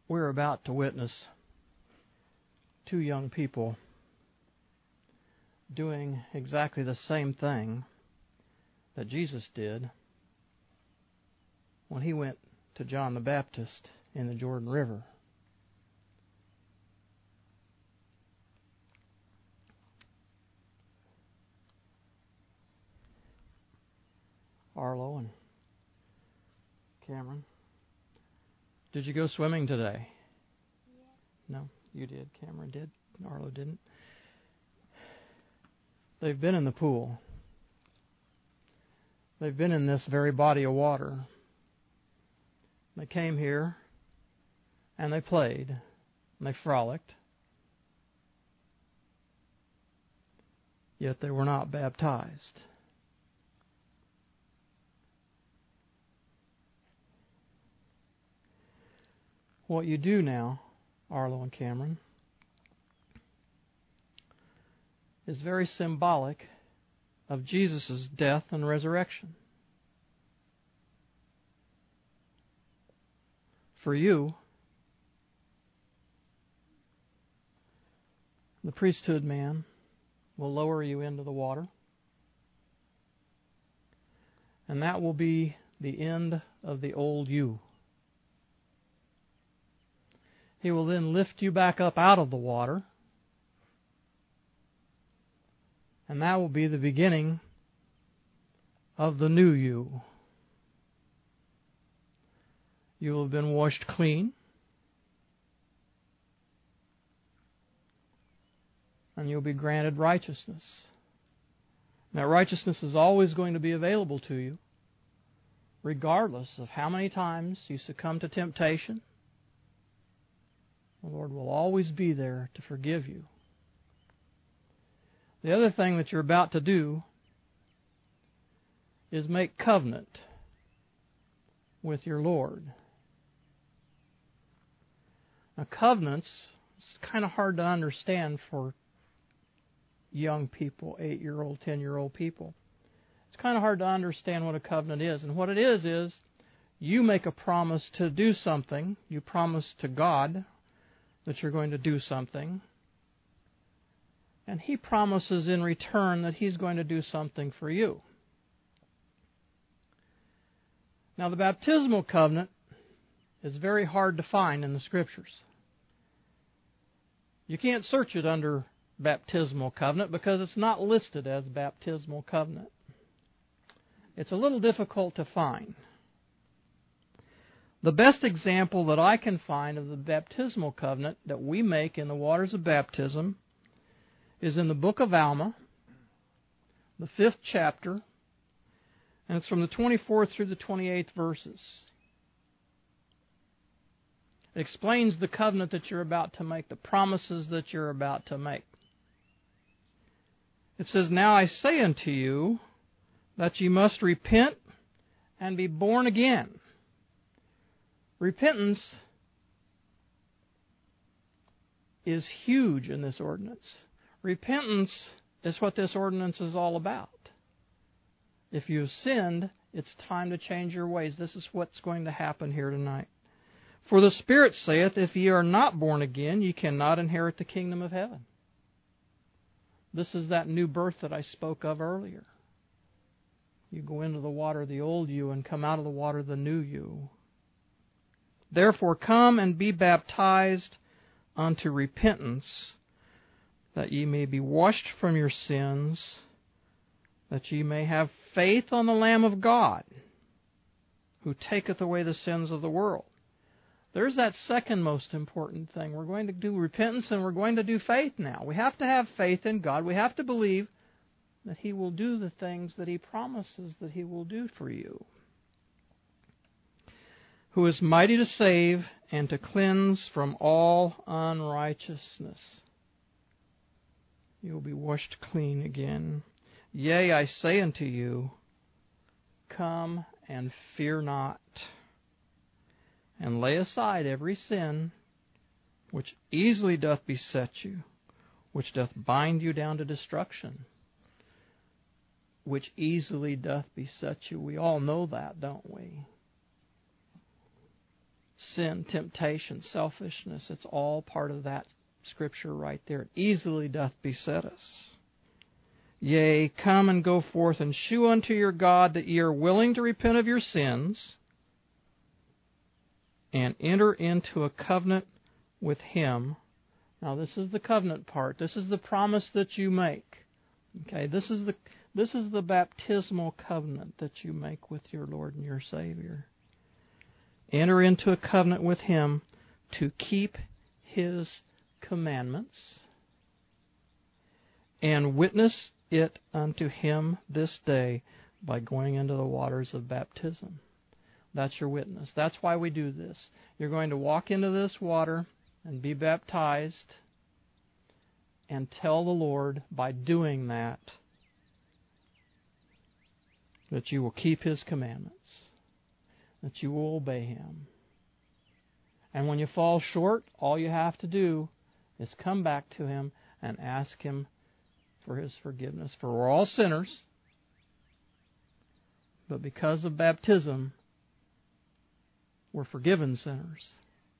We're about to witness two young people doing exactly the same thing that Jesus did when he went to John the Baptist in the Jordan River. Arlo and Cameron, did you go swimming today? Yeah. No, you did. Cameron did. Arlo didn't. They've been in the pool. They've been in this very body of water. They came here and they played and they frolicked. Yet they were not baptized. What you do now, Arlo and Cameron, is very symbolic of Jesus' death and resurrection. For you, the priesthood man will lower you into the water, and that will be the end of the old you. He will then lift you back up out of the water, and that will be the beginning of the new you. You will have been washed clean, and you'll be granted righteousness. Now, righteousness is always going to be available to you, regardless of how many times you succumb to temptation. The Lord will always be there to forgive you. The other thing that you're about to do is make covenant with your Lord. Now, covenants, it's kind of hard to understand for young people, 8-year-old, 10-year-old people. It's kind of hard to understand what a covenant is. And what it is you make a promise to do something. You promise to God that you're going to do something. And He promises in return that He's going to do something for you. Now, the baptismal covenant is very hard to find in the Scriptures. You can't search it under baptismal covenant because it's not listed as baptismal covenant. It's a little difficult to find. The best example that I can find of the baptismal covenant that we make in the waters of baptism is in the book of Alma, the 5th chapter, and it's from the 24th through the 28th verses. It explains the covenant that you're about to make, the promises that you're about to make. It says, "Now I say unto you that ye must repent and be born again." Repentance is huge in this ordinance. Repentance is what this ordinance is all about. If you've sinned, it's time to change your ways. This is what's going to happen here tonight. "For the Spirit saith, if ye are not born again, ye cannot inherit the kingdom of heaven." This is that new birth that I spoke of earlier. You go into the water, the old you, and come out of the water, the new you. "Therefore come and be baptized unto repentance, that ye may be washed from your sins, that ye may have faith on the Lamb of God, who taketh away the sins of the world." There's that second most important thing. We're going to do repentance and we're going to do faith now. We have to have faith in God. We have to believe that He will do the things that He promises that He will do for you. "Who is mighty to save and to cleanse from all unrighteousness." You'll be washed clean again. "Yea, I say unto you, come and fear not, and lay aside every sin which easily doth beset you, which doth bind you down to destruction." Which easily doth beset you. We all know that, don't we? sin, temptation, selfishness. It's all part of that scripture right there. It easily doth beset us. Yea, come and go forth and shew unto your God that ye are willing to repent of your sins and enter into a covenant with Him. Now this is the covenant part. This is the promise that you make. Okay, this is the baptismal covenant that you make with your Lord and your Savior. Enter into a covenant with Him to keep His commandments and witness it unto Him this day by going into the waters of baptism. That's your witness. That's why we do this. You're going to walk into this water and be baptized and tell the Lord by doing that you will keep His commandments, that you will obey Him. And when you fall short, all you have to do is come back to Him and ask Him for His forgiveness. For we're all sinners, but because of baptism, we're forgiven sinners.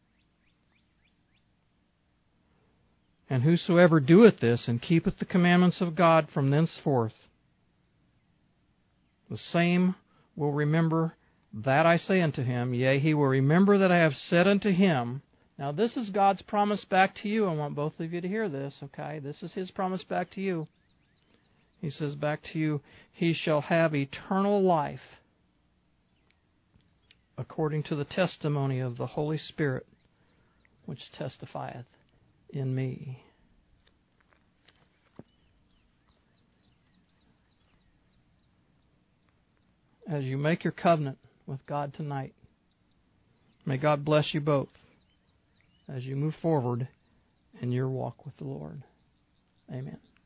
And whosoever doeth this and keepeth the commandments of God from thenceforth, the same will remember that I say unto him, yea, he will remember that I have said unto him. Now this is God's promise back to you. I want both of you to hear this, okay? This is His promise back to you. He says back to you, he shall have eternal life according to the testimony of the Holy Spirit, which testifieth in me. As you make your covenant with God tonight, may God bless you both as you move forward in your walk with the Lord. Amen.